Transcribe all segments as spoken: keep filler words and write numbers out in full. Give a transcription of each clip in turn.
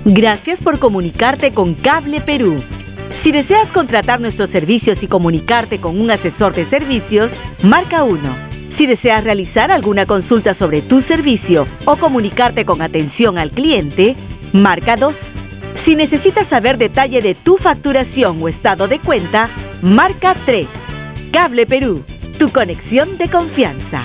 Gracias por comunicarte con Cable Perú. Si deseas contratar nuestros servicios y comunicarte con un asesor de servicios, marca uno. Si deseas realizar alguna consulta sobre tu servicio o comunicarte con atención al cliente, marca dos. Si necesitas saber detalle de tu facturación o estado de cuenta, marca tres. Cable Perú, tu conexión de confianza.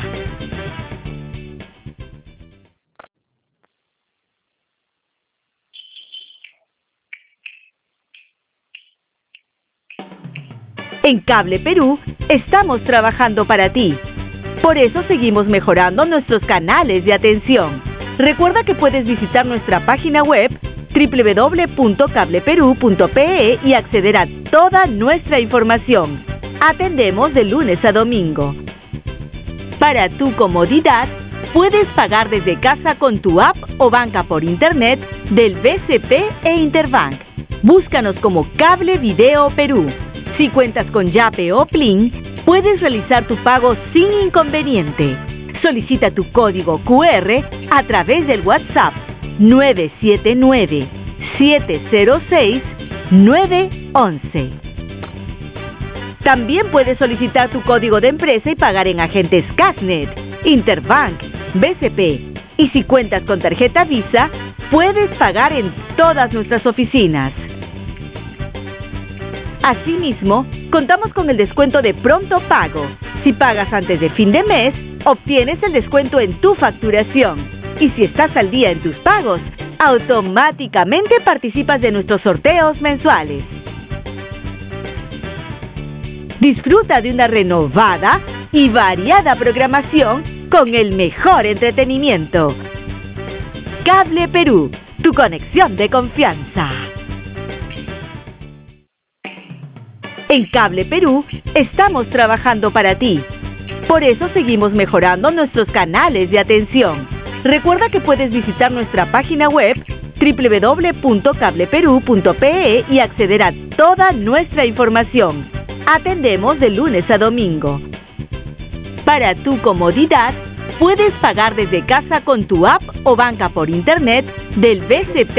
En Cable Perú estamos trabajando para ti. Por eso seguimos mejorando nuestros canales de atención. Recuerda que puedes visitar nuestra página web doble u doble u doble u punto cable perú punto pe e y acceder a toda nuestra información. Atendemos de lunes a domingo. Para tu comodidad, puedes pagar desde casa con tu app o banca por internet del B C P e Interbank. Búscanos como Cable Video Perú. Si cuentas con Yape o Plin, puedes realizar tu pago sin inconveniente. Solicita tu código cu erre a través del WhatsApp nueve siete nueve, siete cero seis, nueve once. También puedes solicitar tu código de empresa y pagar en agentes Cashnet, Interbank, B C P. Y si cuentas con tarjeta Visa, puedes pagar en todas nuestras oficinas. Asimismo, contamos con el descuento de pronto pago. Si pagas antes de fin de mes, obtienes el descuento en tu facturación. Y si estás al día en tus pagos, automáticamente participas de nuestros sorteos mensuales. Disfruta de una renovada y variada programación con el mejor entretenimiento. Cable Perú, tu conexión de confianza. En Cable Perú estamos trabajando para ti. Por eso seguimos mejorando nuestros canales de atención. Recuerda que puedes visitar nuestra página web doble u doble u doble u punto cable perú punto pe e y acceder a toda nuestra información. Atendemos de lunes a domingo. Para tu comodidad, puedes pagar desde casa con tu app o banca por internet del B C P